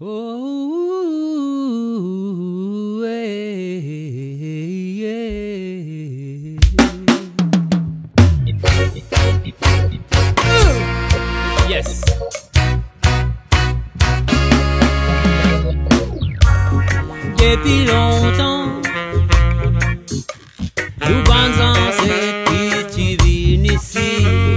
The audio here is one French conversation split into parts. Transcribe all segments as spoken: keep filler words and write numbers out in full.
Oh, hey, yeah. Yes. Depuis longtemps, nous pensons c'est qui tu viens ici.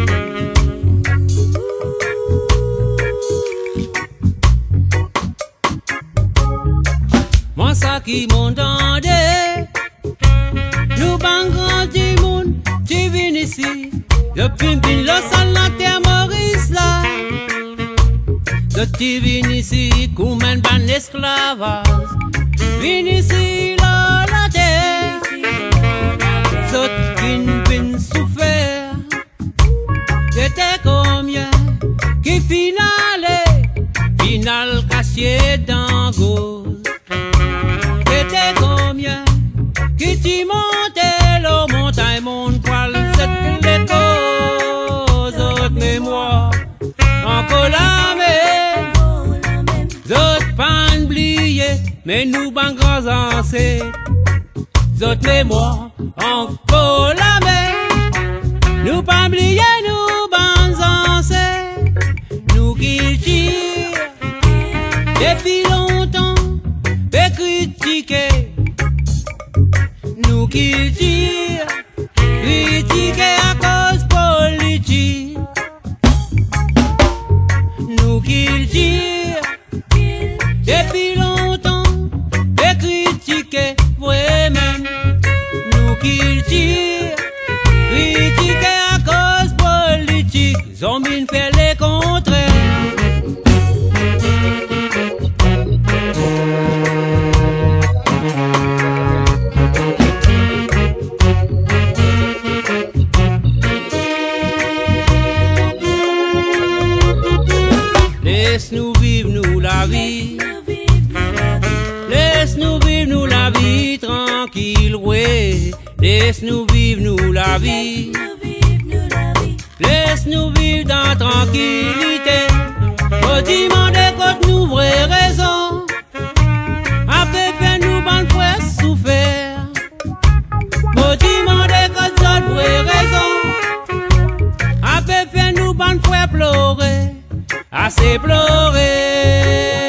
Moi ça qui m'entendait, nous bangons du monde, tu viens ici. Depuis bin la terre Maurice là, de tu viens ici, comme un ban esclavage. Viens ici là la terre, zot vin vin souffert. C'était combien qui finale, final caché dans gauche. C'était combien qui tu montais la montagne, mon poil, c'est les causes, autres mémoires, encore la même, autres pas oubliés, mais nous ban grands ancêtres, autres mémoires, encore la même, nous pas oubliés, nous ban ancêtres, nous qui tirent, depuis longtemps, et critiquer, nous qui tirent, critiquer à cause politique, nous qui tirent, depuis longtemps, et critiquer, vous-même, nous qui tirent, critiquer à cause politique, zombies fait les contraires. Laisse-nous vivre nous la vie, laisse-nous vivre nous la vie tranquille, ouais. Laisse-nous vivre nous la vie, laisse-nous vivre dans tranquillité. Au dimanche quand nous vraies raisons, après fait nous ban frères souffert. Au dimanche quand nous vraies raisons, après fait nous ban frères pleurer. Assez pleurer.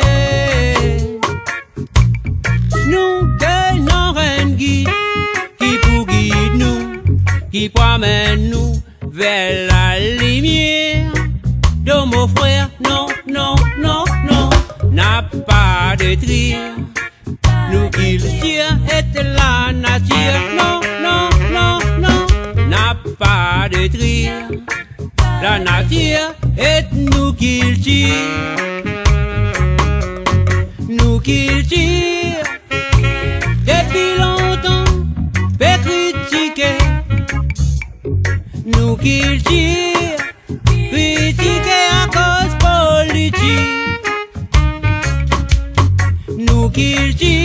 Nous gagnons un guide qui pour guide nous, qui promène nous vers la lumière. De mon frère, non, non, non, non, n'a pas de tri. Nous qui le tire est la nature. Non, non, non, non, n'a pas de tri. La nature est nous qui le tire, nous qui le tire, depuis longtemps, peut critiquer, nous qui le tire, critiquer à cause politique, nous qui le tire.